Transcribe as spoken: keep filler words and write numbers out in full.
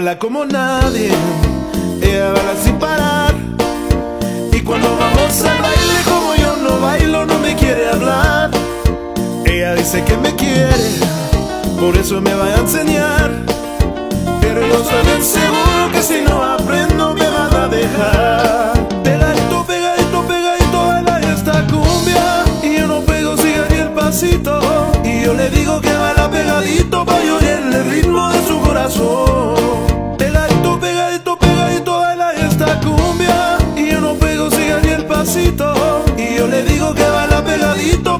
baila como nadie, ella baila sin parar. Y cuando vamos al baile, como yo no bailo, no me quiere hablar. Ella dice que me quiere, por eso me va a enseñar. Pero yo soy bien seguro que si no aprendo me van a dejar. Pegadito, pegadito, pegadito, baila esta cumbia. Y yo no pego, sigue ni el pasito. Y yo le digo que baila pegadito pa' yo oírle el ritmo de su corazón. Pegadito, pegadito, pegadito, baila esta cumbia. Y yo no pego, sigue ni el pasito. Y yo le digo que baila pegadito